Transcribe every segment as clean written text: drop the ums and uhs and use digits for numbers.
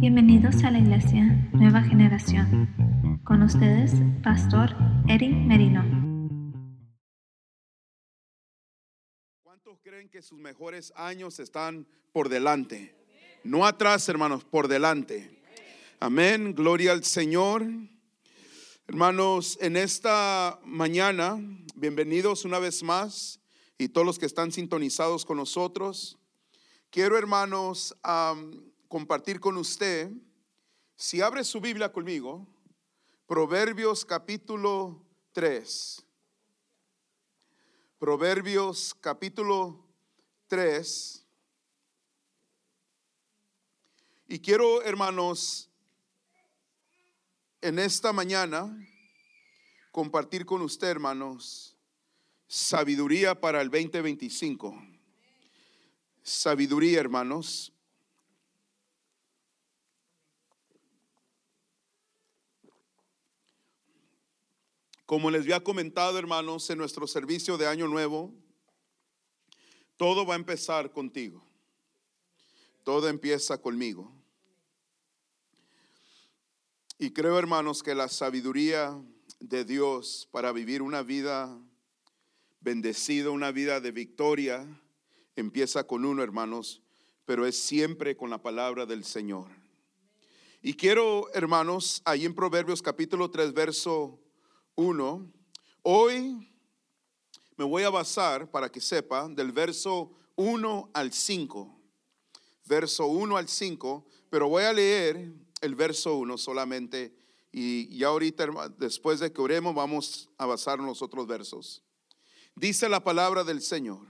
Bienvenidos a la Iglesia Nueva Generación. Con ustedes, Pastor Eric Merino. ¿Cuántos creen que sus mejores años están por delante? No atrás, hermanos, por delante. Amén, gloria al Señor. Hermanos, en esta mañana, bienvenidos una vez más, y todos los que están sintonizados con nosotros. Quiero, hermanos, compartir con usted, si abre su Biblia conmigo, Proverbios capítulo 3. Proverbios capítulo 3. Y quiero, hermanos, en esta mañana compartir con usted, hermanos, sabiduría para el 2025. Sabiduría, hermanos. Como les había comentado, hermanos, en nuestro servicio de Año Nuevo, todo va a empezar contigo. Todo empieza conmigo. Y creo, hermanos, que la sabiduría de Dios para vivir una vida bendecida, una vida de victoria, empieza con uno, hermanos, pero es siempre con la palabra del Señor. Y quiero, hermanos, ahí en Proverbios capítulo 3, verso 1, hoy me voy a basar, para que sepa, del verso 1 al 5. Verso 1 al 5, pero voy a leer el verso 1 solamente. Y ya ahorita, después de que oremos, vamos a basar en los otros versos. Dice la palabra del Señor: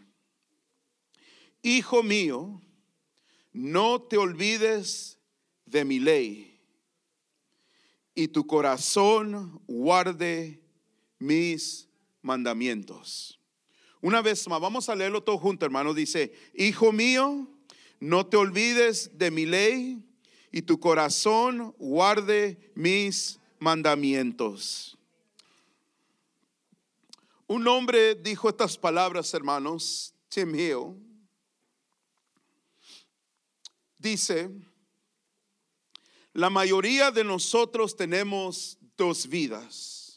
Hijo mío, no te olvides de mi ley, y tu corazón guarde mis mandamientos. Una vez más, vamos a leerlo todo junto, hermano. Dice: Hijo mío, no te olvides de mi ley, y tu corazón guarde mis mandamientos. Un hombre dijo estas palabras, hermanos, Tim Hill. Dice: la mayoría de nosotros tenemos dos vidas.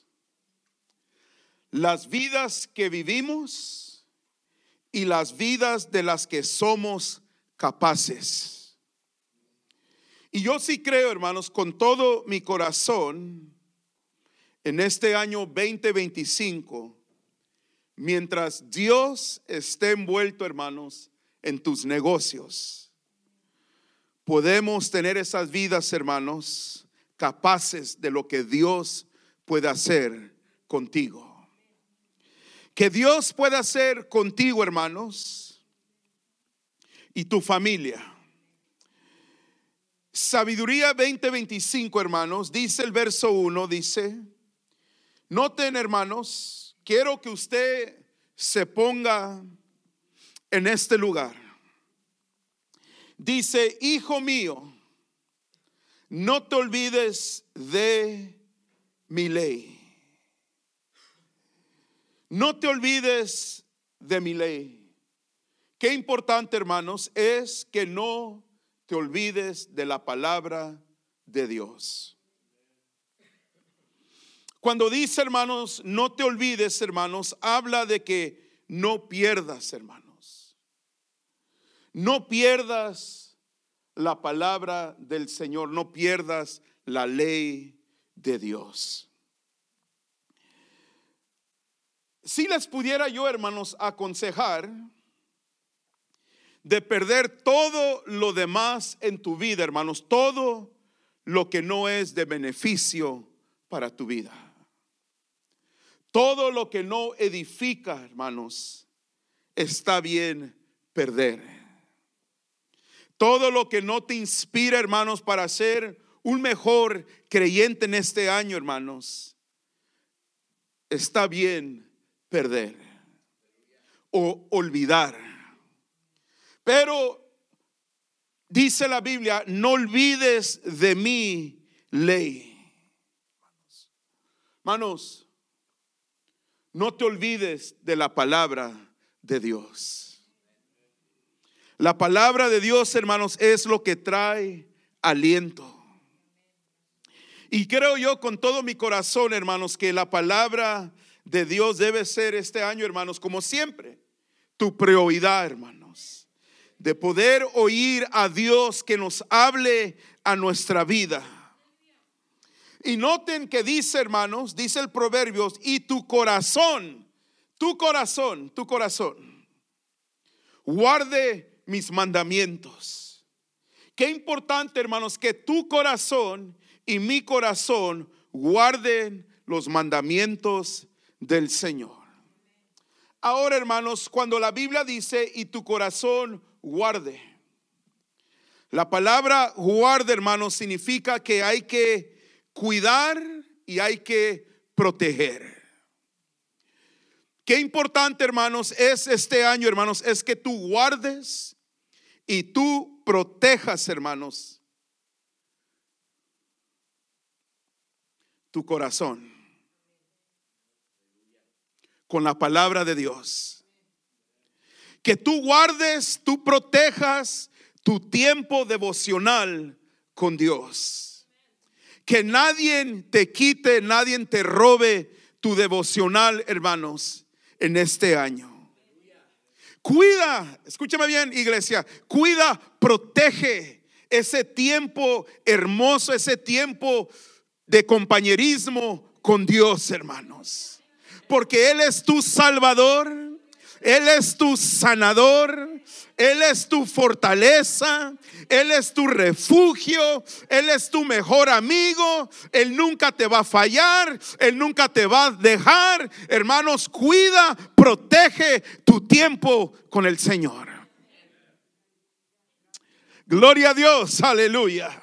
Las vidas que vivimos y las vidas de las que somos capaces. Y yo sí creo, hermanos, con todo mi corazón, en este año 2025, mientras Dios esté envuelto, hermanos, en tus negocios, podemos tener esas vidas, hermanos, capaces de lo que Dios puede hacer contigo. Que Dios pueda hacer contigo, hermanos, y tu familia. Sabiduría 2025, hermanos, dice el verso 1, dice: noten, hermanos, quiero que usted se ponga en este lugar. Dice: hijo mío, no te olvides de mi ley. No te olvides de mi ley. Qué importante, hermanos, es que no te olvides de la palabra de Dios. Cuando dice, hermanos, no te olvides, hermanos, habla de que no pierdas, hermanos. No pierdas la palabra del Señor, no pierdas la ley de Dios. Si les pudiera yo, hermanos, aconsejar de perder todo lo demás en tu vida, hermanos, todo lo que no es de beneficio para tu vida, todo lo que no edifica, hermanos, está bien perder. Todo lo que no te inspira, hermanos, para ser un mejor creyente en este año, hermanos, está bien perder o olvidar. Pero dice la Biblia: no olvides de mi ley. Hermanos, no te olvides de la palabra de Dios. La palabra de Dios, hermanos, es lo que trae aliento. Y creo yo con todo mi corazón, hermanos, que la palabra de Dios debe ser este año, hermanos, como siempre, tu prioridad, hermanos, de poder oír a Dios que nos hable a nuestra vida. Y noten que dice, hermanos, dice el Proverbios, y tu corazón, guarde mis mandamientos. Qué importante, hermanos, que tu corazón y mi corazón guarden los mandamientos del Señor. Ahora, hermanos, cuando la Biblia dice y tu corazón guarde, la palabra guarde, hermanos, significa que hay que cuidar y hay que proteger. Qué importante, hermanos, es este año, hermanos, es que tú guardes y tú protejas, hermanos, tu corazón con la palabra de Dios. Que tú guardes, tú protejas tu tiempo devocional con Dios. Que nadie te quite, nadie te robe tu devocional, hermanos, en este año. Cuida, escúchame bien, iglesia, cuida, protege ese tiempo hermoso, ese tiempo de compañerismo con Dios, hermanos. Porque Él es tu Salvador, Él es tu sanador, Él es tu fortaleza, Él es tu refugio, Él es tu mejor amigo. Él nunca te va a fallar, Él nunca te va a dejar. Hermanos, cuida, protege tu tiempo con el Señor. Gloria a Dios, aleluya.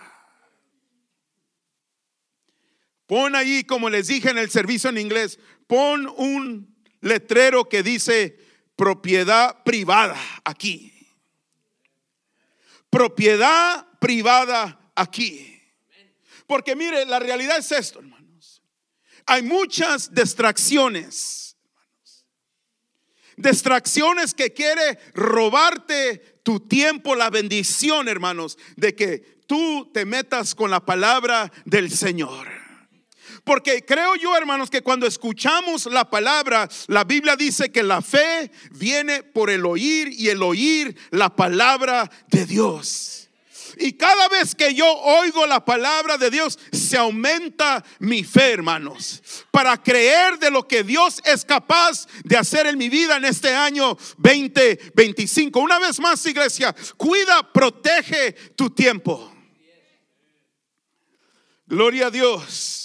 Pon ahí, como les dije en el servicio en inglés, pon un letrero que dice propiedad privada aquí. Propiedad privada aquí. Porque mire, la realidad es esto, hermanos. Hay muchas distracciones, hermanos. Distracciones que quiere robarte tu tiempo, la bendición, hermanos, de que tú te metas con la palabra del Señor. Porque creo yo, hermanos, que cuando escuchamos la palabra, la Biblia dice que la fe viene por el oír y el oír la palabra de Dios. Y cada vez que yo oigo la palabra de Dios, se aumenta mi fe, hermanos, para creer de lo que Dios es capaz de hacer en mi vida en este año 2025. Una vez más, iglesia, cuida, protege tu tiempo. Gloria a Dios.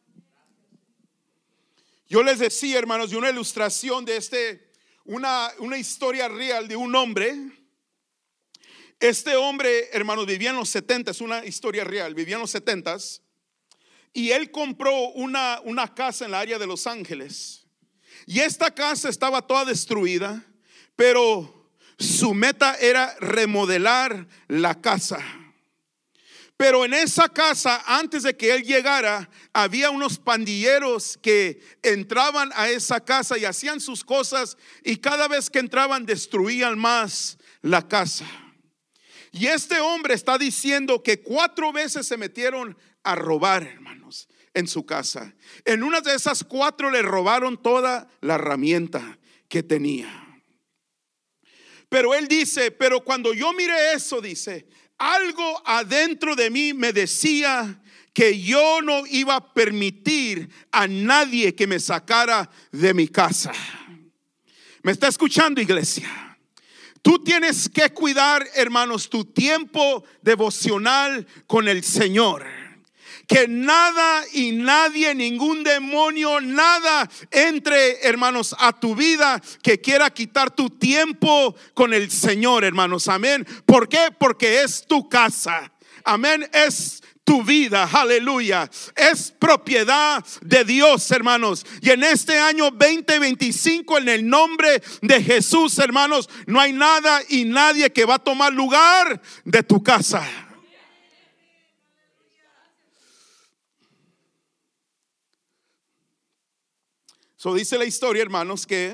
Yo les decía, hermanos, de una ilustración de una historia real de un hombre. Este hombre, hermanos, vivía en los 70, es una historia real, vivía en los 70 y él compró una casa en la área de Los Ángeles. Y esta casa estaba toda destruida, pero su meta era remodelar la casa. Pero en esa casa, antes de que él llegara, había unos pandilleros que entraban a esa casa y hacían sus cosas, y cada vez que entraban destruían más la casa. Y este hombre está diciendo que 4 veces se metieron a robar, hermanos, en su casa. En una de esas 4 le robaron toda la herramienta que tenía. Pero él dice, pero cuando yo miré eso, dice, algo adentro de mí me decía que yo no iba a permitir a nadie que me sacara de mi casa. ¿Me está escuchando, iglesia? Tú tienes que cuidar, hermanos, tu tiempo devocional con el Señor. Que nada y nadie, ningún demonio, nada entre, hermanos, a tu vida que quiera quitar tu tiempo con el Señor, hermanos. Amén. ¿Por qué? Porque es tu casa. Amén. Es tu vida, aleluya. Es propiedad de Dios, hermanos. Y en este año 2025, en el nombre de Jesús, hermanos, no hay nada y nadie que va a tomar lugar de tu casa. So dice la historia, hermanos, que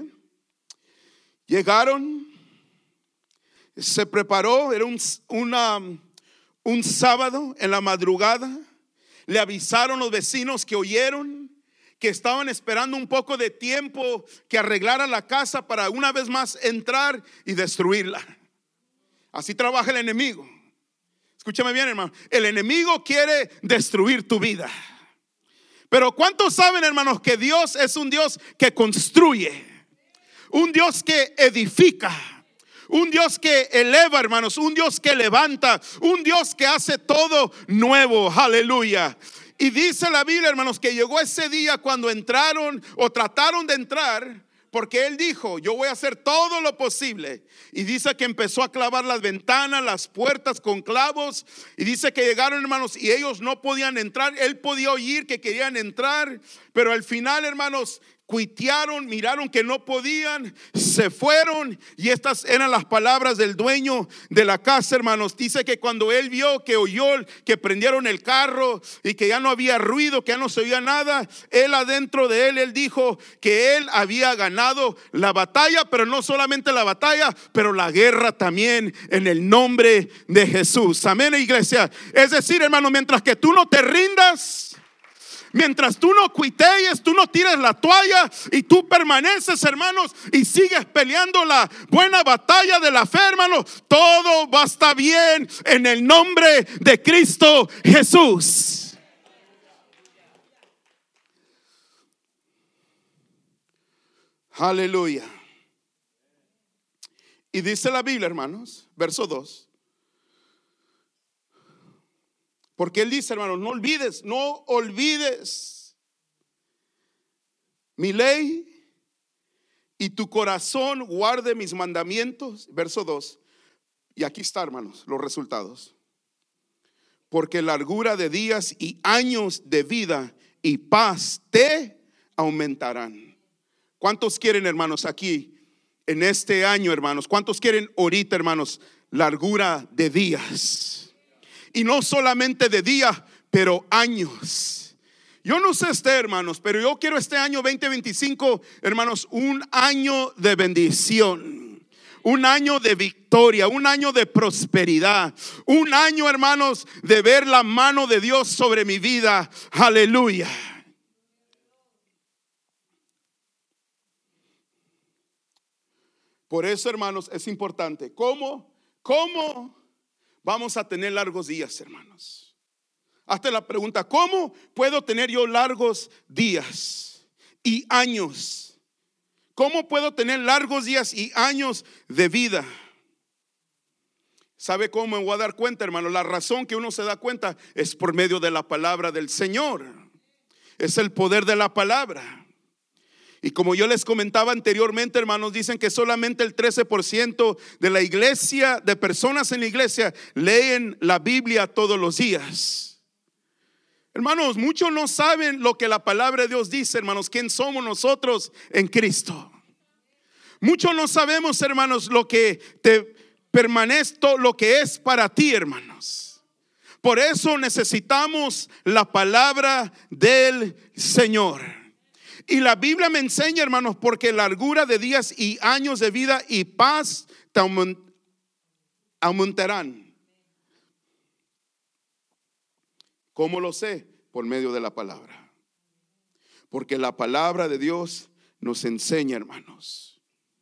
llegaron, se preparó, era un sábado en la madrugada, le avisaron los vecinos que oyeron que estaban esperando un poco de tiempo que arreglara la casa para una vez más entrar y destruirla. Así trabaja el enemigo. Escúchame bien, hermano. El enemigo quiere destruir tu vida. Pero ¿cuántos saben, hermanos, que Dios es un Dios que construye? Un Dios que edifica. Un Dios que eleva, hermanos. Un Dios que levanta. Un Dios que hace todo nuevo. Aleluya. Y dice la Biblia, hermanos, que llegó ese día cuando entraron o trataron de entrar, porque Él dijo: yo voy a hacer todo lo posible. Y dice que empezó a clavar las ventanas, las puertas con clavos. Y dice que llegaron, hermanos, y ellos no podían entrar. Él podía oír que querían entrar, pero al final, hermanos, cuitearon, miraron que no podían, se fueron. Y estas eran las palabras del dueño de la casa, hermanos. Dice que cuando él vio, que oyó que prendieron el carro y que ya no había ruido, que ya no se oía nada, él adentro de él dijo que él había ganado la batalla, pero no solamente la batalla, pero la guerra también, en el nombre de Jesús. Amén, iglesia. Es decir, hermano, mientras que tú no te rindas, mientras tú no cuitees, tú no tires la toalla y tú permaneces, hermanos, y sigues peleando la buena batalla de la fe, hermanos, todo va a estar bien en el nombre de Cristo Jesús. Aleluya. Y dice la Biblia, hermanos, verso 2. Porque Él dice, hermanos, no olvides mi ley, y tu corazón guarde mis mandamientos. Verso 2. Y aquí está, hermanos, los resultados. Porque largura de días y años de vida y paz te aumentarán. ¿Cuántos quieren, hermanos, aquí en este año, hermanos? ¿Cuántos quieren ahorita, hermanos, largura de días? Y no solamente de días, pero años. Yo no sé hermanos, pero yo quiero este año 2025, hermanos, un año de bendición, un año de victoria, un año de prosperidad, un año, hermanos, de ver la mano de Dios sobre mi vida. Aleluya. Por eso, hermanos, es importante. ¿Cómo vamos a tener largos días, hermanos? Hazte la pregunta: ¿cómo puedo tener yo largos días y años? ¿Cómo puedo tener largos días y años de vida? ¿Sabe cómo me voy a dar cuenta, hermano? La razón que uno se da cuenta es por medio de la palabra del Señor. Es el poder de la palabra. Y como yo les comentaba anteriormente, hermanos, dicen que solamente el 13% de la iglesia, de personas en la iglesia, leen la Biblia todos los días. Hermanos, muchos no saben lo que la palabra de Dios dice, hermanos, quién somos nosotros en Cristo. Muchos no sabemos, hermanos, lo que te permanece, lo que es para ti, hermanos. Por eso necesitamos la palabra del Señor. Y la Biblia me enseña, hermanos, porque largura de días y años de vida y paz te aumentarán. ¿Cómo lo sé? Por medio de la palabra. Porque la palabra de Dios nos enseña, hermanos.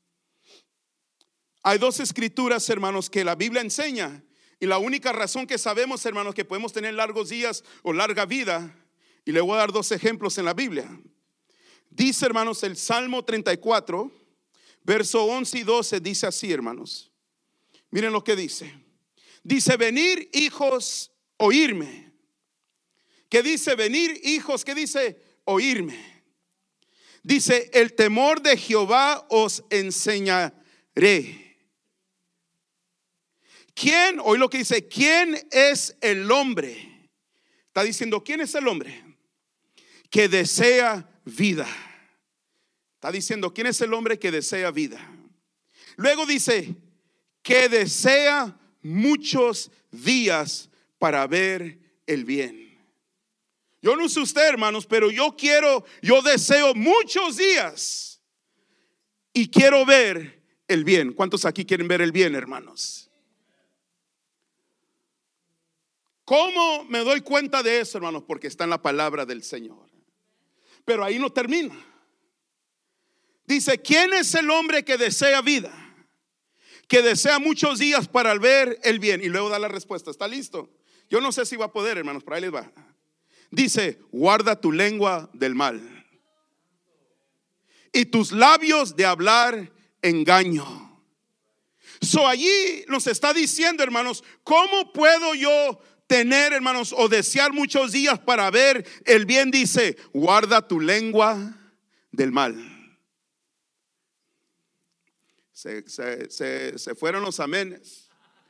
Hay dos escrituras, hermanos, que la Biblia enseña. Y la única razón que sabemos, hermanos, que podemos tener largos días o larga vida, y le voy a dar dos ejemplos en la Biblia. Dice, hermanos, el Salmo 34, verso 11 y 12, dice así, hermanos. Miren lo que dice. Dice: venir, hijos, oírme. ¿Qué dice? Venir, hijos. ¿Qué dice? Oírme. Dice: el temor de Jehová os enseñaré. ¿Quién? Oí lo que dice: ¿quién es el hombre? Está diciendo, ¿quién es el hombre que desea vida? Está diciendo, ¿quién es el hombre que desea vida? Luego dice, que desea muchos días para ver el bien. Yo no sé usted, hermanos, pero yo deseo muchos días y quiero ver el bien. ¿Cuántos aquí quieren ver el bien, hermanos? ¿Cómo me doy cuenta de eso, hermanos? Porque está en la palabra del Señor. Pero ahí no termina. Dice, ¿quién es el hombre que desea vida? Que desea muchos días para ver el bien. Y luego da la respuesta. ¿Está listo? Yo no sé si va a poder, hermanos, pero ahí les va. Dice, guarda tu lengua del mal y tus labios de hablar engaño. Allí nos está diciendo, hermanos, ¿cómo puedo yo tener, hermanos, o desear muchos días para ver el bien? Dice, guarda tu lengua del mal. Se fueron los amenes.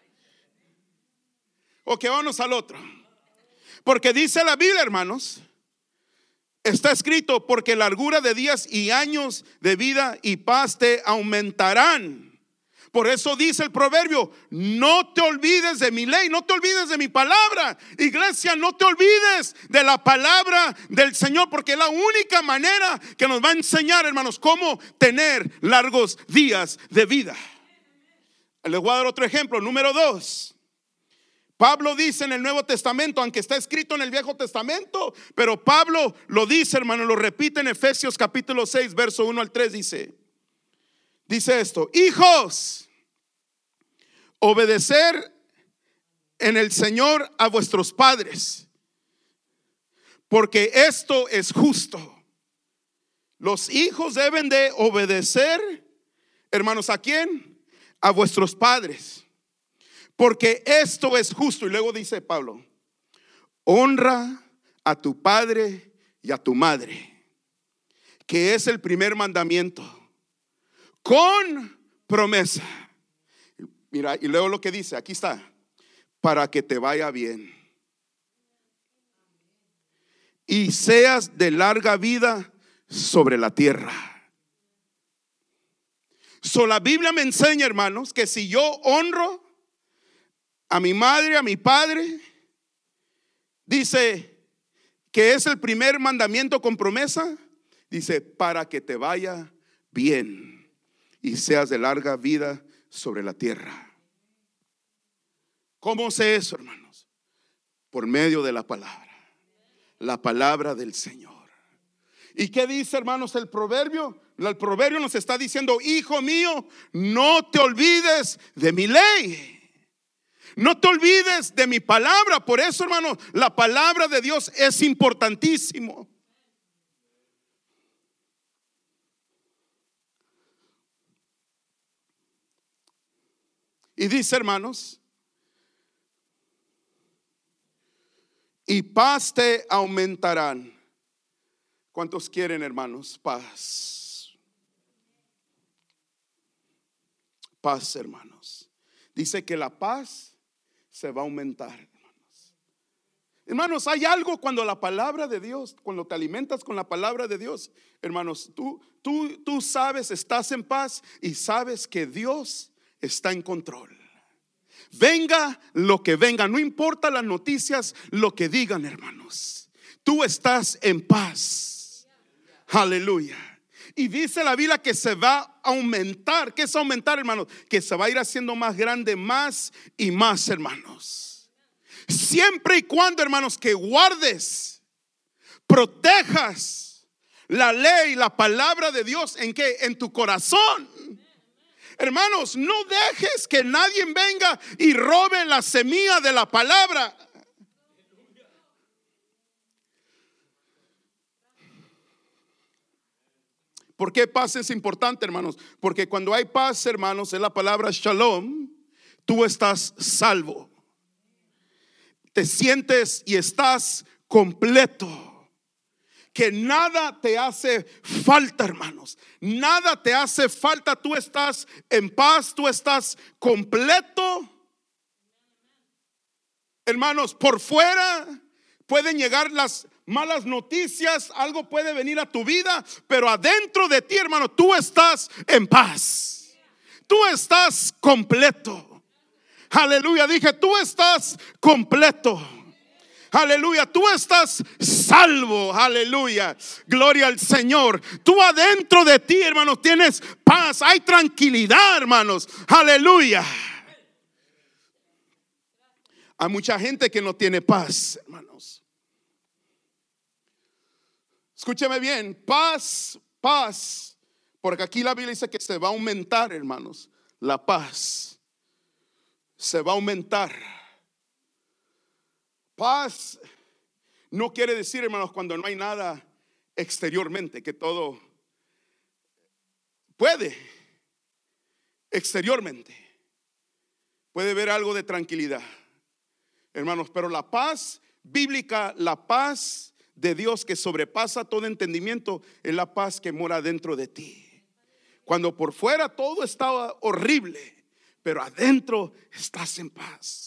Ok, vamos al otro. Porque dice la Biblia, hermanos, está escrito, porque largura de días y años de vida y paz te aumentarán. Por eso dice el proverbio, no te olvides de mi ley, no te olvides de mi palabra. Iglesia, no te olvides de la palabra del Señor, porque es la única manera que nos va a enseñar, hermanos, cómo tener largos días de vida. Les voy a dar otro ejemplo, número 2. Pablo dice en el Nuevo Testamento, aunque está escrito en el Viejo Testamento, pero Pablo lo dice, hermano, lo repite en Efesios capítulo 6, verso 1 al 3, dice esto: hijos, obedecer en el Señor a vuestros padres, porque esto es justo. Los hijos deben de obedecer, hermanos, ¿a quién? A vuestros padres, porque esto es justo. Y luego dice Pablo, honra a tu padre y a tu madre, que es el primer mandamiento, con promesa. Mira, y luego lo que dice, aquí está, para que te vaya bien y seas de larga vida sobre la tierra. La Biblia me enseña, hermanos, que si yo honro a mi madre, a mi padre, dice que es el primer mandamiento con promesa. Dice, para que te vaya bien y seas de larga vida sobre la tierra. ¿Cómo sé eso, hermanos? Por medio de la palabra del Señor. ¿Y qué dice, hermanos, el proverbio? El proverbio nos está diciendo, hijo mío, no te olvides de mi ley, no te olvides de mi palabra. Por eso, hermanos, la palabra de Dios es importantísimo. Y dice, hermanos, y paz te aumentarán. ¿Cuántos quieren, hermanos, paz? Paz, hermanos. Dice que la paz se va a aumentar, hermanos. Hermanos, hay algo cuando la palabra de Dios, cuando te alimentas con la palabra de Dios, hermanos, tú sabes, estás en paz y sabes que Dios está en control. Venga lo que venga, no importa las noticias, lo que digan, hermanos, tú estás en paz. Aleluya. Y dice la Biblia que se va a aumentar. ¿Qué es aumentar, hermanos? Que se va a ir haciendo más grande, más y más, hermanos. Siempre y cuando, hermanos, que guardes, protejas la ley, la palabra de Dios. ¿En qué? En tu corazón. Hermanos, no dejes que nadie venga y robe la semilla de la palabra. ¿Por qué paz es importante, hermanos? Porque cuando hay paz, hermanos, es la palabra shalom, tú estás salvo. Te sientes y estás completo. Que nada te hace falta, hermanos. Nada te hace falta. Tú estás en paz, tú estás completo. Hermanos, por fuera pueden llegar las malas noticias, algo puede venir a tu vida, pero adentro de ti, hermano, tú estás en paz. Tú estás completo. Aleluya, dije, tú estás completo. Aleluya, tú estás salvo. Aleluya, gloria al Señor. Tú adentro de ti, hermanos, tienes paz, hay tranquilidad, hermanos. Aleluya. Hay mucha gente que no tiene paz, hermanos. Escúcheme bien, paz, paz. Porque aquí la Biblia dice que se va a aumentar, hermanos, la paz. Se va a aumentar. Paz no quiere decir, hermanos, cuando no hay nada exteriormente, que todo puede exteriormente. Puede haber algo de tranquilidad, hermanos, pero la paz bíblica, la paz de Dios que sobrepasa todo entendimiento, es la paz que mora dentro de ti. Cuando por fuera todo estaba horrible, pero adentro estás en paz.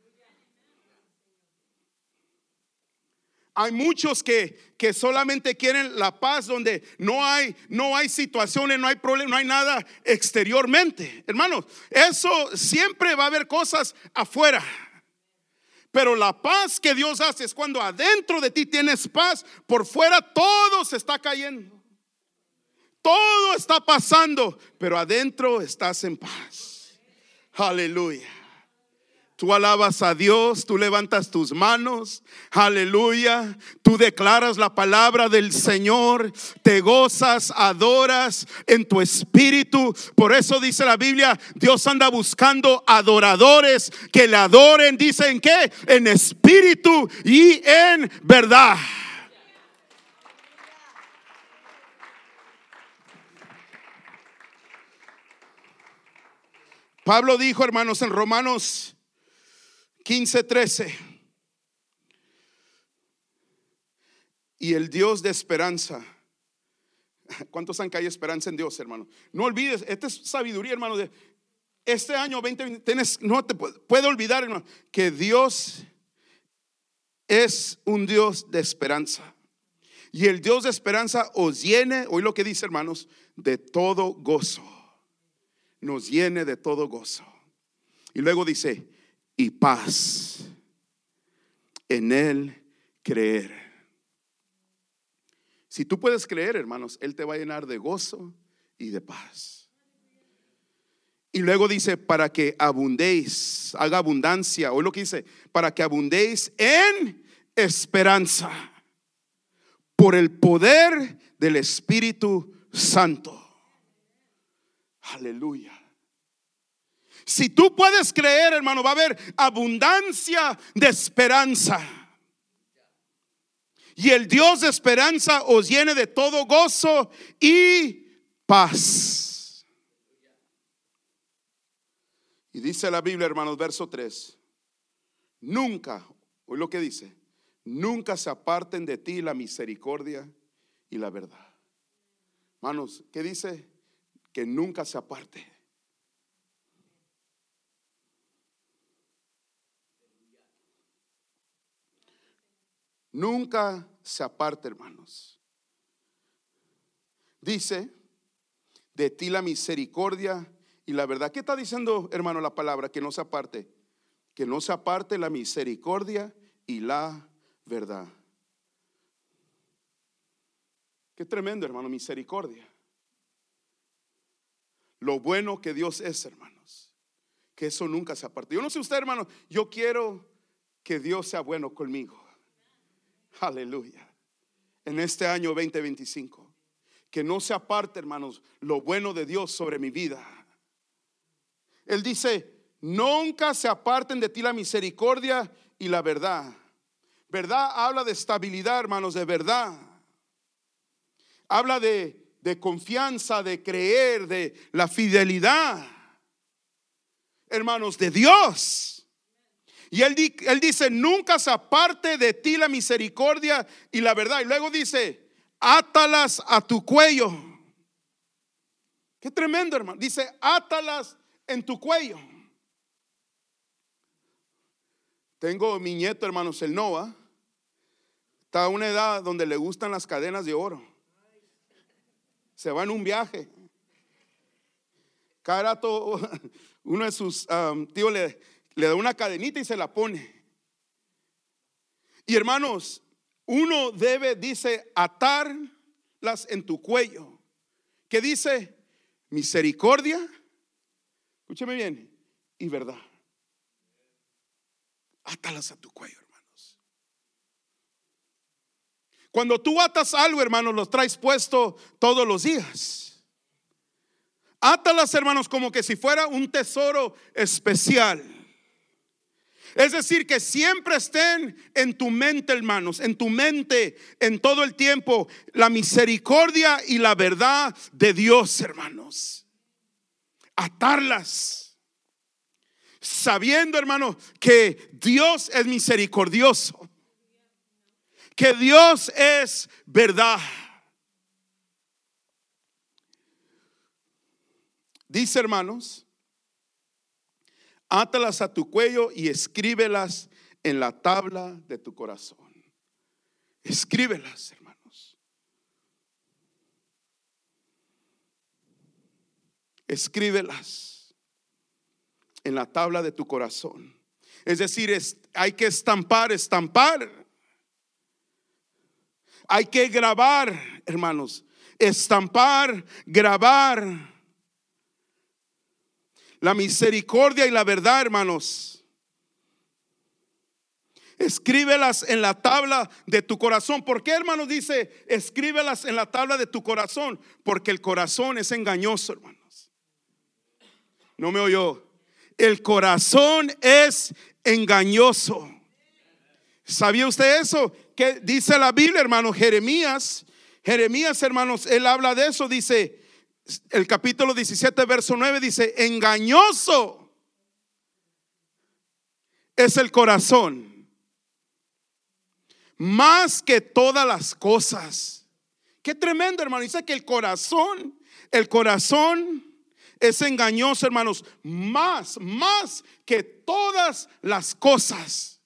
Hay muchos que solamente quieren la paz donde no hay situaciones, no hay problemas, no hay nada exteriormente. Hermanos, eso siempre va a haber cosas afuera. Pero la paz que Dios hace es cuando adentro de ti tienes paz, por fuera todo se está cayendo. Todo está pasando, pero adentro estás en paz. Aleluya. Tú alabas a Dios, tú levantas tus manos, aleluya, tú declaras la palabra del Señor, te gozas, adoras en tu espíritu. Por eso dice la Biblia, Dios anda buscando adoradores que le adoren, dicen que en espíritu y en verdad. Pablo dijo, hermanos, en Romanos 15:13, y el Dios de esperanza. ¿Cuántos han caído esperanza en Dios, hermano? No olvides, esta es sabiduría, hermano. De este año 2020 no te puede olvidar, hermano, que Dios es un Dios de esperanza. Y el Dios de esperanza os llene, hoy lo que dice, hermanos, de todo gozo. Nos llene de todo gozo. Y luego dice, y paz en Él creer. Si tú puedes creer, hermanos, Él te va a llenar de gozo y de paz. Y luego dice, para que abundéis, haga abundancia. O lo que dice, para que abundéis en esperanza por el poder del Espíritu Santo. Aleluya. Si tú puedes creer, hermano, va a haber abundancia de esperanza. Y el Dios de esperanza os llene de todo gozo y paz. Y dice la Biblia, hermanos, verso 3. Nunca, oí lo que dice, nunca se aparten de ti la misericordia y la verdad. Hermanos, ¿qué dice? Que nunca se aparte. Nunca se aparte, hermanos. Dice, de ti la misericordia y la verdad. ¿Qué está diciendo, hermano, la palabra? Que no se aparte. Que no se aparte la misericordia y la verdad. Qué tremendo, hermano, misericordia. Lo bueno que Dios es, hermanos. Que eso nunca se aparte. Yo no sé usted, hermano, yo quiero que Dios sea bueno conmigo. Aleluya. En este año 2025, que no se aparte, hermanos, lo bueno de Dios sobre mi vida. Él dice, nunca se aparten de ti la misericordia y la verdad. Verdad habla de estabilidad, hermanos, de verdad. Habla de confianza, de creer, de la fidelidad, hermanos, de Dios. Y él dice, nunca se aparte de ti la misericordia y la verdad. Y luego dice, átalas a tu cuello. Qué tremendo, hermano. Dice, átalas en tu cuello. Tengo mi nieto, hermanos, el Noah. Está a una edad donde le gustan las cadenas de oro. Se va en un viaje. Cada rato uno de sus tíos le da una cadenita y se la pone. Y hermanos, uno debe, dice, atarlas en tu cuello. ¿Qué dice? Misericordia, escúcheme bien, y verdad. átalas a tu cuello, hermanos. Cuando tú atas algo, hermanos, lo traes puesto todos los días. Átalas, hermanos, como que si fuera un tesoro especial. Es decir, que siempre estén en tu mente, hermanos, en tu mente, en todo el tiempo, la misericordia y la verdad de Dios, hermanos. Atarlas, sabiendo, hermanos, que Dios es misericordioso, que Dios es verdad. Dice, hermanos, átalas a tu cuello y escríbelas en la tabla de tu corazón. Escríbelas, hermanos. Escríbelas en la tabla de tu corazón. Es decir, hay que estampar. Hay que grabar, hermanos. Estampar, grabar. La misericordia y la verdad, hermanos. Escríbelas en la tabla de tu corazón. ¿Por qué, hermanos, dice escríbelas en la tabla de tu corazón? Porque el corazón es engañoso, hermanos. No me oyó. El corazón es engañoso. ¿Sabía usted eso? Que dice la Biblia, hermanos. Jeremías, hermanos, él habla de eso. Dice el capítulo 17, verso 9, dice: engañoso es el corazón más que todas las cosas. Qué tremendo, hermano. Dice que el corazón es engañoso, hermanos, más que todas las cosas.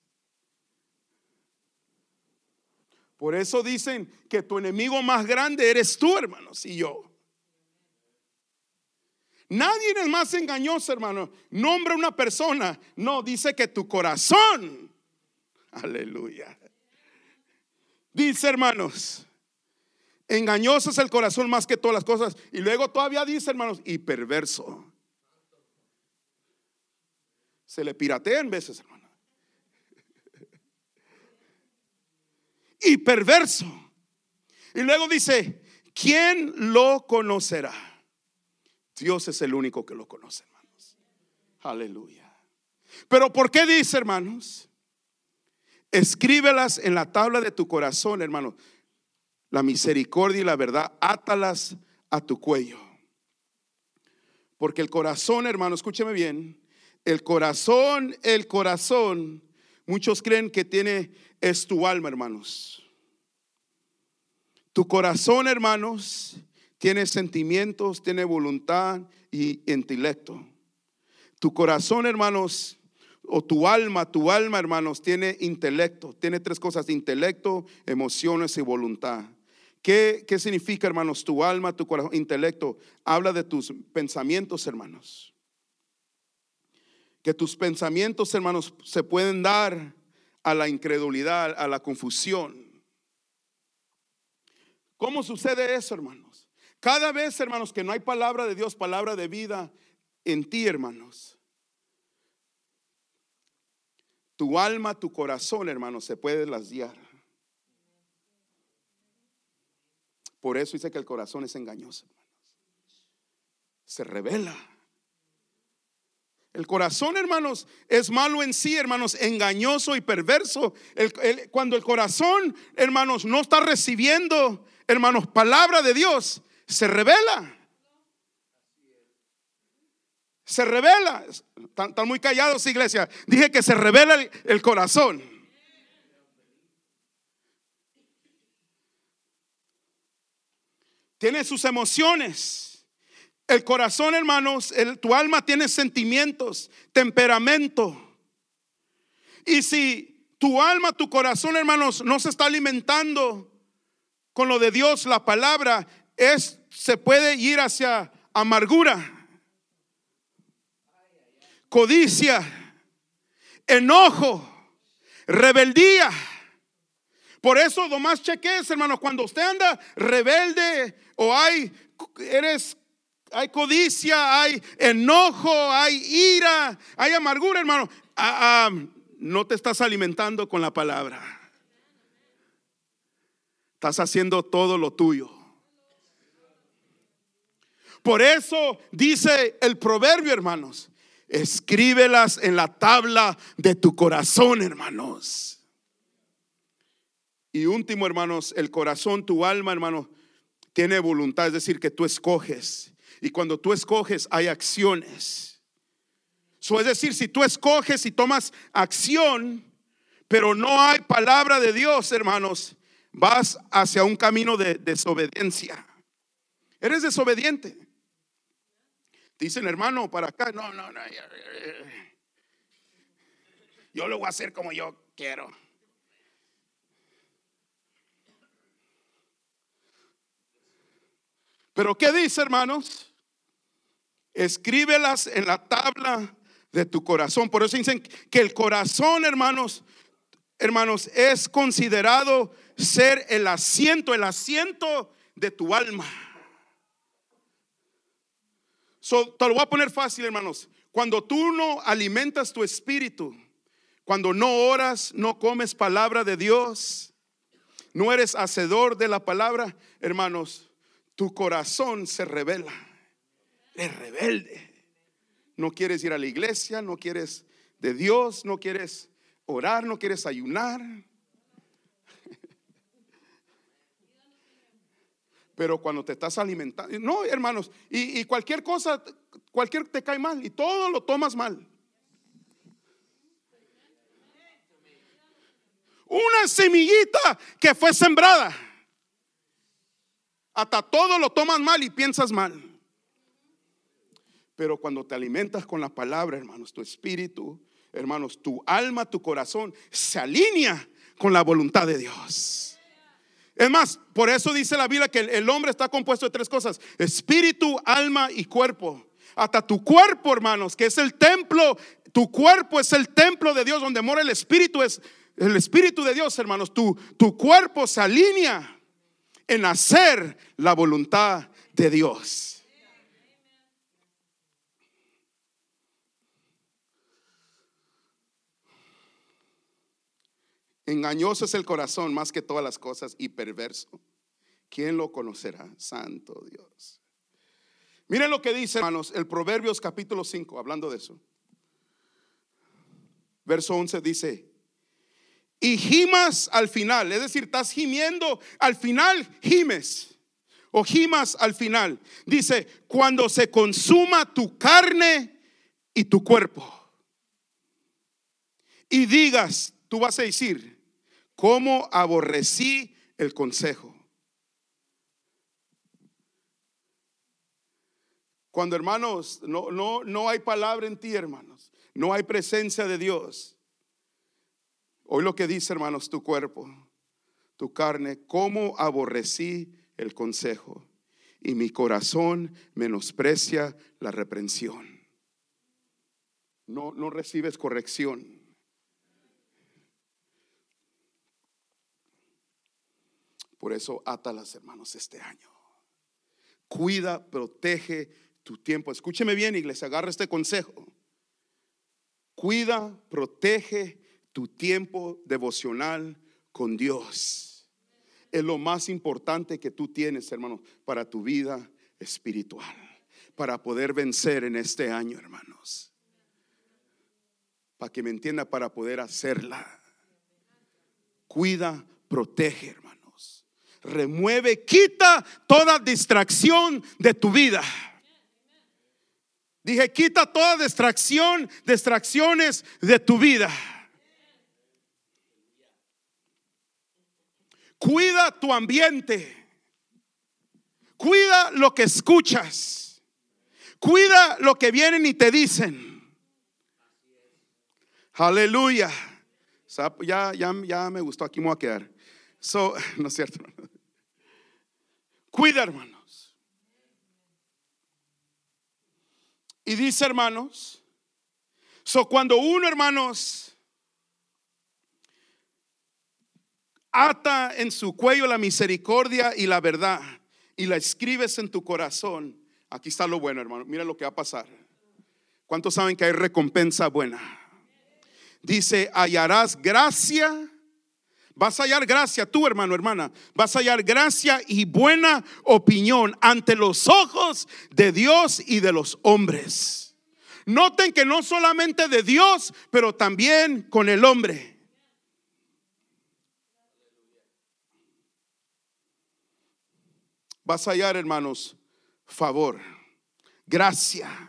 Por eso dicen que tu enemigo más grande eres tú, hermanos, y yo. Nadie es más engañoso, hermano. Nombra una persona. No, dice que tu corazón. Aleluya. Dice, hermanos, engañoso es el corazón más que todas las cosas. Y luego todavía dice, hermanos, y perverso. Se le piratea en veces, hermano. Y perverso. Y luego dice: ¿quién lo conocerá? Dios es el único que lo conoce, hermanos. Aleluya. Pero ¿por qué dice, hermanos? Escríbelas en la tabla de tu corazón, hermanos. La misericordia y la verdad, átalas a tu cuello. Porque el corazón, hermano, escúcheme bien. El corazón, muchos creen que es tu alma, hermanos. Tu corazón, hermanos, tiene sentimientos, tiene voluntad y intelecto. Tu corazón, hermanos, o tu alma, hermanos, tiene intelecto. Tiene tres cosas: intelecto, emociones y voluntad. ¿Qué significa, hermanos? Tu alma, tu corazón, intelecto. Habla de tus pensamientos, hermanos. Que tus pensamientos, hermanos, se pueden dar a la incredulidad, a la confusión. ¿Cómo sucede eso, hermanos? Cada vez, hermanos, que no hay palabra de Dios, palabra de vida en ti, hermanos, tu alma, tu corazón, hermanos, se puede lastiar. Por eso dice que el corazón es engañoso, hermanos. Se revela. El corazón, hermanos, es malo en sí, hermanos, engañoso y perverso. Cuando el corazón, hermanos, no está recibiendo, hermanos, palabra de Dios, se revela. Se revela. Están muy callados, iglesia. Dije que se revela el corazón. Tiene sus emociones. El corazón, hermanos, tu alma tiene sentimientos, temperamento. Y si tu alma, tu corazón, hermanos, no se está alimentando con lo de Dios, la palabra, se puede ir hacia amargura, codicia, enojo, rebeldía. Por eso nomás cheques, hermanos, cuando usted anda rebelde o hay codicia, hay enojo, hay ira, hay amargura, hermano, no te estás alimentando con la palabra. Estás haciendo todo lo tuyo. Por eso dice el proverbio, hermanos, escríbelas en la tabla de tu corazón, hermanos. Y último, hermanos, el corazón, tu alma, hermanos, tiene voluntad, es decir, que tú escoges. Y cuando tú escoges, hay acciones. Es decir, si tú escoges y tomas acción, pero no hay palabra de Dios, hermanos, vas hacia un camino de desobediencia. Eres desobediente. Dicen, hermano, para acá. No. Yo lo voy a hacer como yo quiero. Pero ¿qué dice, hermanos? Escríbelas en la tabla de tu corazón. Por eso dicen que el corazón, hermanos, es considerado ser el asiento de tu alma. Te lo voy a poner fácil, hermanos. Cuando tú no alimentas tu espíritu, cuando no oras, no comes palabra de Dios, no eres hacedor de la palabra, hermanos, tu corazón se rebela. Eres rebelde. No quieres ir a la iglesia, no quieres de Dios, no quieres orar, no quieres ayunar. Pero cuando te estás alimentando, no, hermanos, y cualquier cosa, cualquier te cae mal y todo lo tomas mal. Una semillita que fue sembrada, hasta todo lo tomas mal y piensas mal. Pero cuando te alimentas con la palabra, hermanos, tu espíritu, hermanos, tu alma, tu corazón se alinea con la voluntad de Dios. Es más, por eso dice la Biblia que el hombre está compuesto de tres cosas: espíritu, alma y cuerpo. Hasta tu cuerpo, hermanos, que es el templo, tu cuerpo es el templo de Dios, donde mora el espíritu, es el espíritu de Dios, hermanos. Tu cuerpo se alinea en hacer la voluntad de Dios. Engañoso es el corazón más que todas las cosas y perverso. ¿Quién lo conocerá? Santo Dios. Miren lo que dice, hermanos, el Proverbios capítulo 5, hablando de eso. Verso 11 dice: y gimas al final, es decir, estás gimiendo al final, gimes o gimas al final. Dice: cuando se consuma tu carne y tu cuerpo, y digas, tú vas a decir, cómo aborrecí el consejo. Cuando, hermanos, no hay palabra en ti, hermanos, no hay presencia de Dios. Hoy lo que dice, hermanos, tu cuerpo, tu carne, cómo aborrecí el consejo, y mi corazón menosprecia la reprensión. No recibes corrección. Por eso átalas, hermanos, este año. Cuida, protege tu tiempo. Escúcheme bien, iglesia, agarra este consejo. Cuida, protege tu tiempo devocional con Dios. Es lo más importante que tú tienes, hermano, para tu vida espiritual, para poder vencer en este año, hermanos. Para que me entienda, para poder hacerla. Cuida, protege, hermanos. Remueve, quita toda distracción de tu vida. Dije, quita toda distracciones de tu vida. Cuida tu ambiente. Cuida lo que escuchas. Cuida lo que vienen y te dicen. Aleluya. Ya me gustó, aquí me voy a quedar. No es cierto. Cuida, hermanos. Y dice, hermanos, cuando uno, hermanos, ata en su cuello la misericordia y la verdad y la escribes en tu corazón, aquí está lo bueno, hermano. Mira lo que va a pasar. ¿Cuántos saben que hay recompensa buena? Dice, hallarás gracia. Vas a hallar gracia, tú hermano, hermana. Vas a hallar gracia y buena opinión ante los ojos de Dios y de los hombres. Noten que no solamente de Dios, pero también con el hombre. Vas a hallar, hermanos, favor, gracia.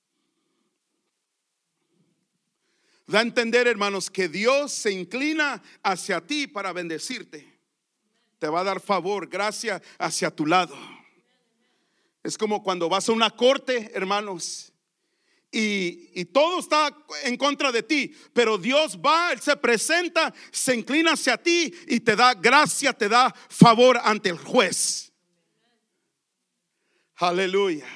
Da a entender, hermanos, que Dios se inclina hacia ti para bendecirte. Te va a dar favor, gracia hacia tu lado. Es como cuando vas a una corte, hermanos, y todo está en contra de ti, pero Dios va, Él se presenta, se inclina hacia ti y te da gracia, te da favor ante el juez. Aleluya.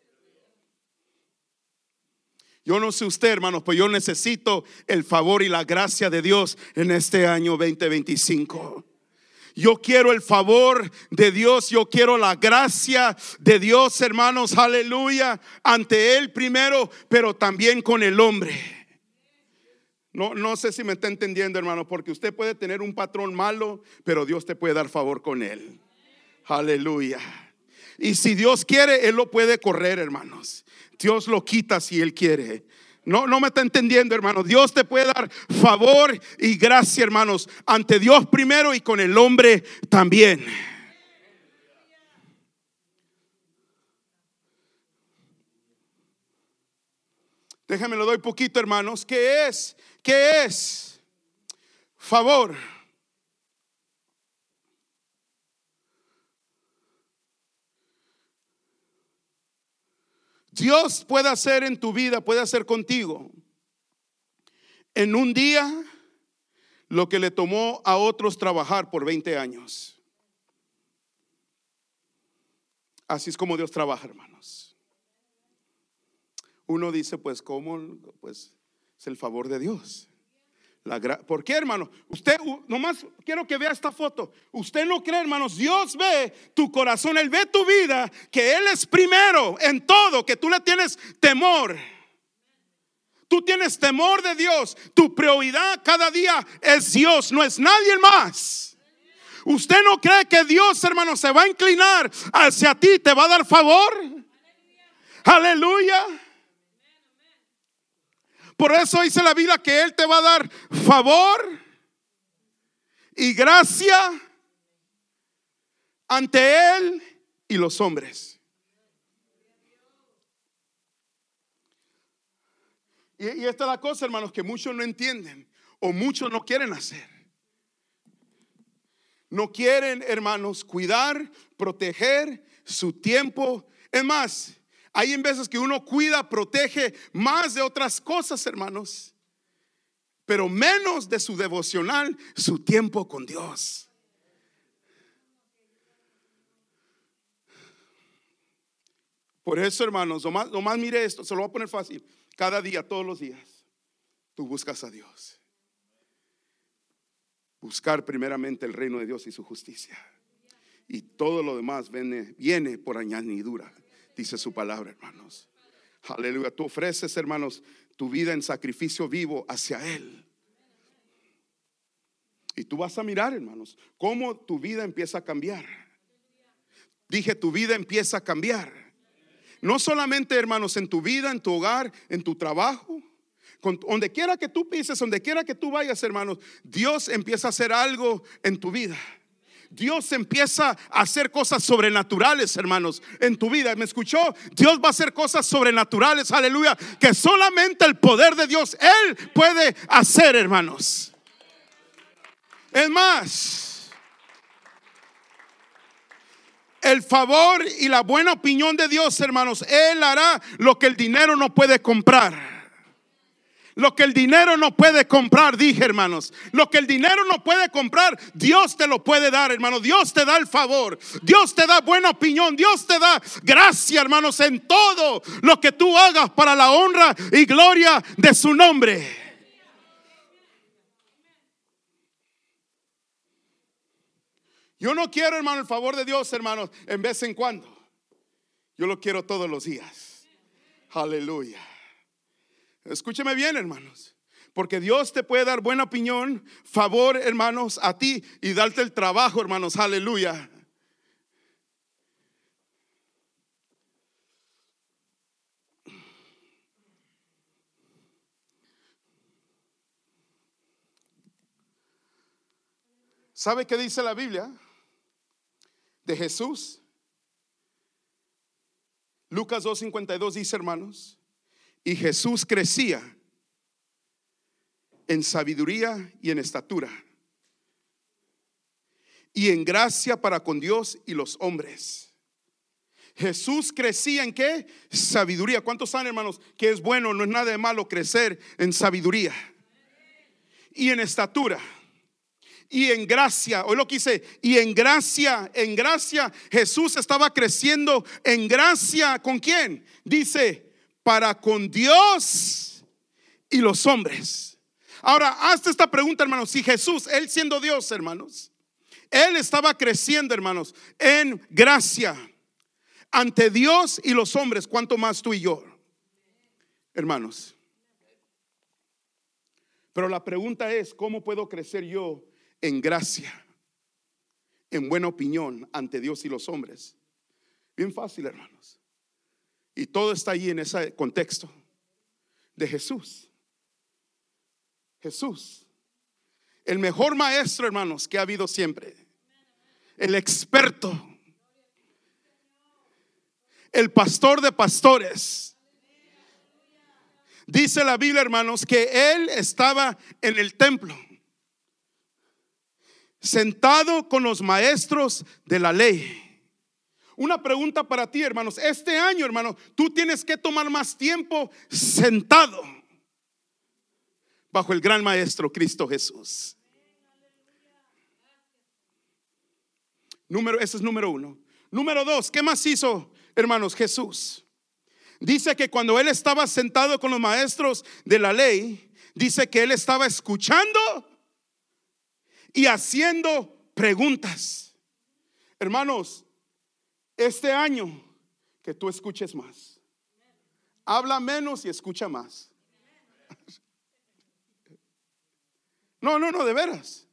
Yo no sé usted, hermanos, pero yo necesito el favor y la gracia de Dios en este año 2025. Yo quiero el favor de Dios, yo quiero la gracia de Dios, hermanos, aleluya, ante Él primero, pero también con el hombre. No sé si me está entendiendo, hermano, porque usted puede tener un patrón malo, pero Dios te puede dar favor con él. Aleluya. Y si Dios quiere, Él lo puede correr, hermanos. Dios lo quita si Él quiere. No me está entendiendo, hermano. Dios te puede dar favor y gracia, hermanos, ante Dios primero y con el hombre también. Déjame lo doy poquito, hermanos. ¿Qué es? ¿Qué es? Favor. Dios puede hacer en tu vida, puede hacer contigo en un día lo que le tomó a otros trabajar por 20 años. Así es como Dios trabaja, hermanos. Uno dice, pues, ¿cómo? Pues es el favor de Dios. ¿Por qué, hermano? Usted, nomás quiero que vea esta foto. Usted no cree, hermanos. Dios ve tu corazón, Él ve tu vida, que Él es primero en todo, que tú le tienes temor. Tú tienes temor de Dios. Tu prioridad cada día es Dios, no es nadie más. Usted no cree que Dios, hermano, se va a inclinar hacia ti, te va a dar favor. Aleluya. Por eso dice la Biblia que Él te va a dar favor y gracia ante Él y los hombres. Y esta es la cosa, hermanos, que muchos no entienden o muchos no quieren hacer. No quieren, hermanos, cuidar, proteger su tiempo. Es más, hay en veces que uno cuida, protege más de otras cosas, hermanos, pero menos de su devocional, su tiempo con Dios. Por eso, hermanos, nomás mire esto, se lo voy a poner fácil. Cada día, todos los días, tú buscas a Dios. Buscar primeramente el reino de Dios y su justicia, y todo lo demás viene por añadidura. Dice su palabra, hermanos. Aleluya. Tú ofreces, hermanos, tu vida en sacrificio vivo hacia Él. Y tú vas a mirar, hermanos, cómo tu vida empieza a cambiar. Dije, tu vida empieza a cambiar. No solamente, hermanos, en tu vida, en tu hogar, en tu trabajo, donde quiera que tú pises, donde quiera que tú vayas, hermanos, Dios empieza a hacer algo en tu vida. Dios empieza a hacer cosas sobrenaturales, hermanos, en tu vida. ¿Me escuchó? Dios va a hacer cosas sobrenaturales, aleluya, que solamente el poder de Dios, Él puede hacer, hermanos. Es más, el favor y la buena opinión de Dios, hermanos, Él hará lo que el dinero no puede comprar. Lo que el dinero no puede comprar, dije, hermanos. Lo que el dinero no puede comprar, Dios te lo puede dar, hermano. Dios te da el favor, Dios te da buena opinión, Dios te da gracia, hermanos, en todo lo que tú hagas para la honra y gloria de su nombre. Yo no quiero, hermano, el favor de Dios, hermanos, en vez en cuando. Yo lo quiero todos los días. Aleluya. Escúcheme bien, hermanos. Porque Dios te puede dar buena opinión, favor, hermanos, a ti y darte el trabajo, hermanos. Aleluya. ¿Sabe qué dice la Biblia de Jesús? Lucas 2:52 dice, hermanos, y Jesús crecía en sabiduría y en estatura y en gracia para con Dios y los hombres. Jesús crecía ¿en qué? Sabiduría. ¿Cuántos saben, hermanos, que es bueno, no es nada de malo crecer en sabiduría y en estatura y en gracia? Hoy lo que dice, y en gracia, Jesús estaba creciendo en gracia. ¿Con quién? Dice, para con Dios y los hombres. Ahora, hazte esta pregunta, hermanos. Si Jesús, Él siendo Dios, hermanos, Él estaba creciendo, hermanos, en gracia ante Dios y los hombres, ¿cuánto más tú y yo, hermanos? Pero la pregunta es, ¿cómo puedo crecer yo en gracia, en buena opinión ante Dios y los hombres? Bien fácil, hermanos. Y todo está ahí en ese contexto de Jesús. Jesús, el mejor maestro, hermanos, que ha habido siempre. El experto, el pastor de pastores. Dice la Biblia, hermanos, que Él estaba en el templo, sentado con los maestros de la ley. Una pregunta para ti, hermanos. Este año, hermano, tú tienes que tomar más tiempo sentado bajo el gran maestro Cristo Jesús. Ese es número uno. Número dos, ¿qué más hizo, hermanos, Jesús? Dice que cuando Él estaba sentado con los maestros de la ley, dice que Él estaba escuchando y haciendo preguntas. Hermanos, este año que tú escuches más. Habla menos y escucha más. No, de veras.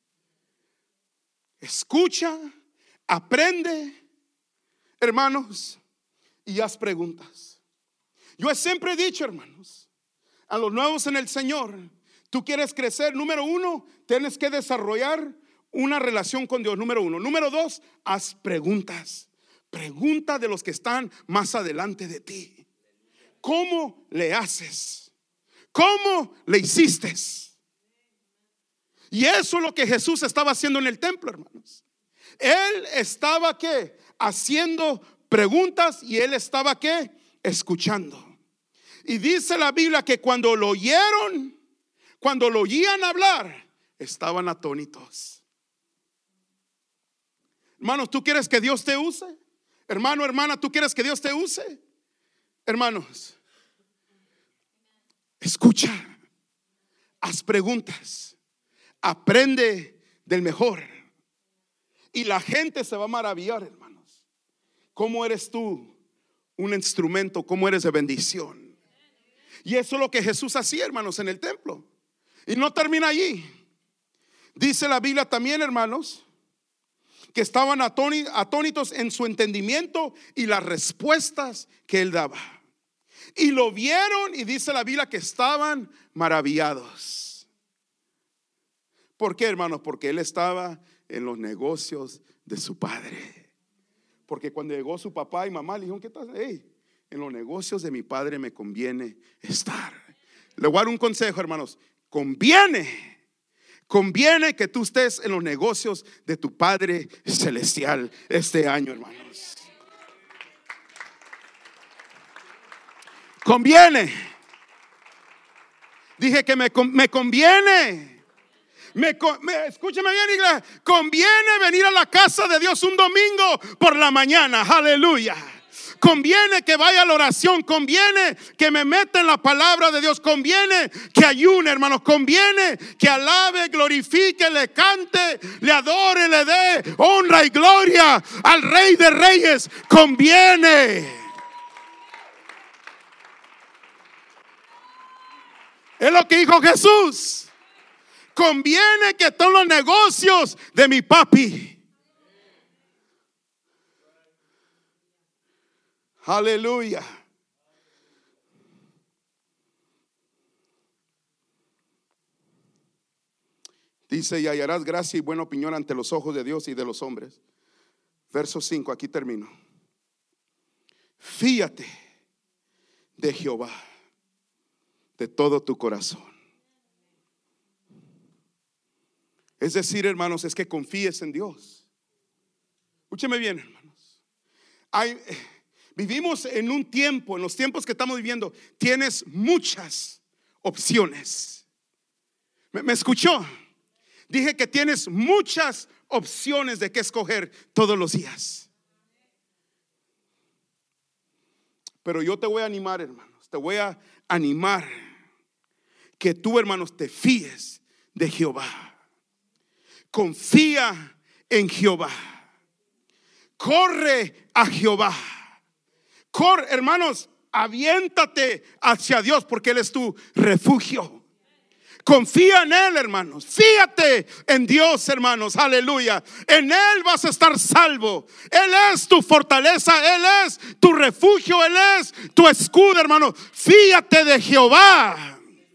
Escucha, aprende, hermanos, y haz preguntas. Yo siempre he dicho, hermanos, a los nuevos en el Señor, tú quieres crecer, número uno, tienes que desarrollar una relación con Dios, número uno. Número dos, haz preguntas. Pregunta de los que están más adelante de ti. ¿Cómo le haces? ¿Cómo le hiciste? Y eso es lo que Jesús estaba haciendo en el templo, hermanos. Él estaba ¿qué? Haciendo preguntas y Él estaba ¿qué? Escuchando. Y dice la Biblia que cuando lo oyeron, cuando lo oían hablar, estaban atónitos. Hermanos, ¿tú quieres que Dios te use? Hermano, hermana, ¿tú quieres que Dios te use? Hermanos, escucha, haz preguntas, aprende del mejor. Y la gente se va a maravillar, hermanos. ¿Cómo eres tú un instrumento? ¿Cómo eres de bendición? Y eso es lo que Jesús hacía, hermanos, en el templo. Y no termina allí. Dice la Biblia también, hermanos, que estaban atónitos en su entendimiento y las respuestas que Él daba. Y lo vieron y dice la Biblia que estaban maravillados. ¿Por qué, hermanos? Porque Él estaba en los negocios de su padre. Porque cuando llegó su papá y mamá le dijeron, ¿qué tal? Hey, en los negocios de mi padre me conviene estar. Le voy a dar un consejo, hermanos. Conviene que tú estés en los negocios de tu Padre Celestial este año, hermanos. Conviene. Dije que me conviene. Escúchame bien, iglesia. Conviene venir a la casa de Dios un domingo por la mañana. Aleluya. Conviene que vaya a la oración, conviene que me meta en la palabra de Dios, conviene que ayune, hermanos, conviene que alabe, glorifique, le cante, le adore, le dé honra y gloria al Rey de Reyes. Conviene. Es lo que dijo Jesús. Conviene que todos los negocios de mi papi. Aleluya. Dice: y hallarás gracia y buena opinión ante los ojos de Dios y de los hombres. Verso 5, aquí termino. Fíate de Jehová de todo tu corazón. Es decir, hermanos, es que confíes en Dios. Escúcheme bien, hermanos. Vivimos en un tiempo, en los tiempos que estamos viviendo, tienes muchas opciones. ¿Me escuchó? Dije que tienes muchas opciones de qué escoger todos los días. Pero yo te voy a animar, hermanos. Te voy a animar que tú, hermanos, te fíes de Jehová. Confía en Jehová. Corre a Jehová. Corre, hermanos, aviéntate hacia Dios, porque Él es tu refugio. Confía en Él, hermanos. Fíjate en Dios, hermanos. Aleluya. En Él vas a estar salvo. Él es tu fortaleza. Él es tu refugio. Él es tu escudo, hermano. Fíjate de Jehová.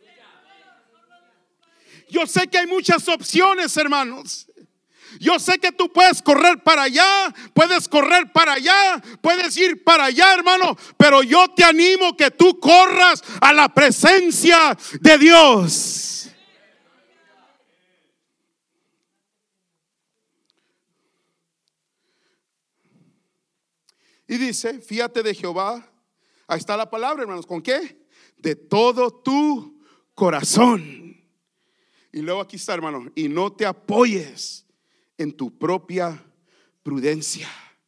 Yo sé que hay muchas opciones, hermanos. Yo sé que tú puedes correr para allá, puedes correr para allá, puedes ir para allá, hermano. Pero yo te animo que tú corras a la presencia de Dios. Y dice: fíjate de Jehová. Ahí está la palabra, hermanos. ¿Con qué? De todo tu corazón. Y luego aquí está, hermano: y no te apoyes en tu propia prudencia.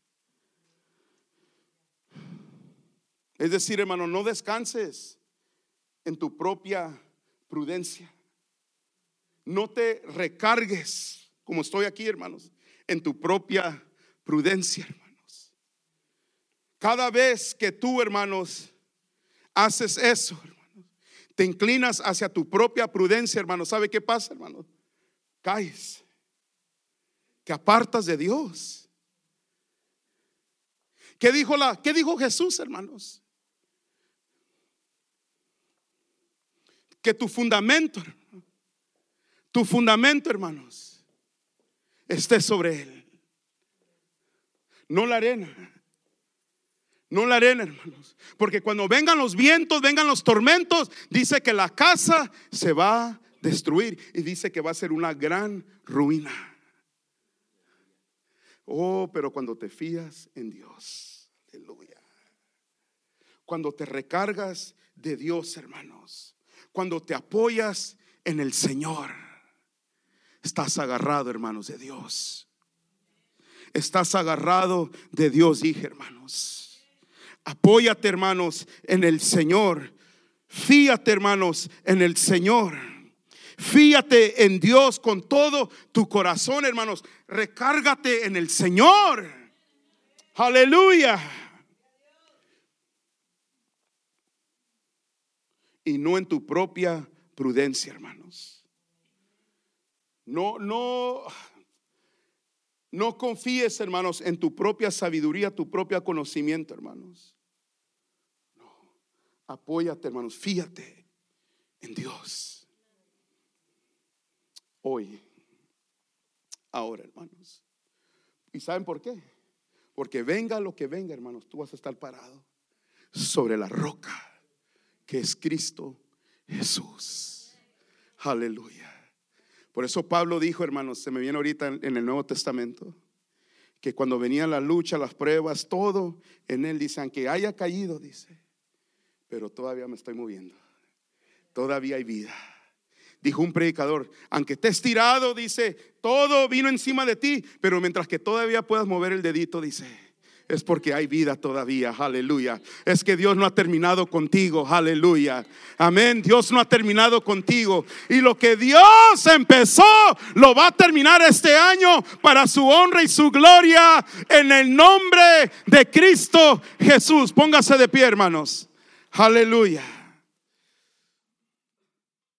Es decir, hermano, no descanses en tu propia prudencia. No te recargues, como estoy aquí, hermanos, en tu propia prudencia, hermanos. Cada vez que tú, hermanos, haces eso, hermanos, te inclinas hacia tu propia prudencia, hermanos, ¿sabe qué pasa, hermanos? Caes. Te apartas de Dios. ¿Qué dijo Jesús, hermanos? Que tu fundamento, hermanos, esté sobre Él. No la arena. No la arena, hermanos. Porque cuando vengan los vientos, vengan los tormentos, dice que la casa se va a destruir. Y dice que va a ser una gran ruina. Oh, pero cuando te fías en Dios, aleluya. Cuando te recargas de Dios, hermanos, cuando te apoyas en el Señor, estás agarrado, hermanos, de Dios. Estás agarrado de Dios, dije, hermanos. Apóyate, hermanos, en el Señor. Fíate, hermanos, en el Señor. Fíate en Dios con todo tu corazón, hermanos. Recárgate en el Señor. Aleluya. Y no en tu propia prudencia, hermanos. No confíes, hermanos, en tu propia sabiduría, tu propio conocimiento, hermanos. No. Apóyate, hermanos. Fíate en Dios. Hoy, ahora, hermanos. ¿Y saben por qué? Porque venga lo que venga, hermanos, tú vas a estar parado sobre la roca que es Cristo Jesús. Aleluya. Por eso Pablo dijo, hermanos, se me viene ahorita en el Nuevo Testamento, que cuando venía la lucha, las pruebas, todo en él, dice, aunque haya caído, dice, pero todavía me estoy moviendo, todavía hay vida. Dijo un predicador, aunque estés tirado, dice, todo vino encima de ti, pero mientras que todavía puedas mover el dedito, dice, es porque hay vida todavía. Aleluya. Es que Dios no ha terminado contigo. Aleluya. Amén. Dios no ha terminado contigo. Y lo que Dios empezó, lo va a terminar este año para su honra y su gloria, en el nombre de Cristo Jesús. Póngase de pie, hermanos. Aleluya.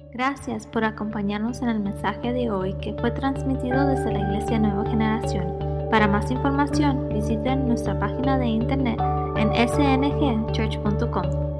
Gracias por acompañarnos en el mensaje de hoy que fue transmitido desde la Iglesia Nueva Generación. Para más información, visiten nuestra página de internet en sngchurch.com.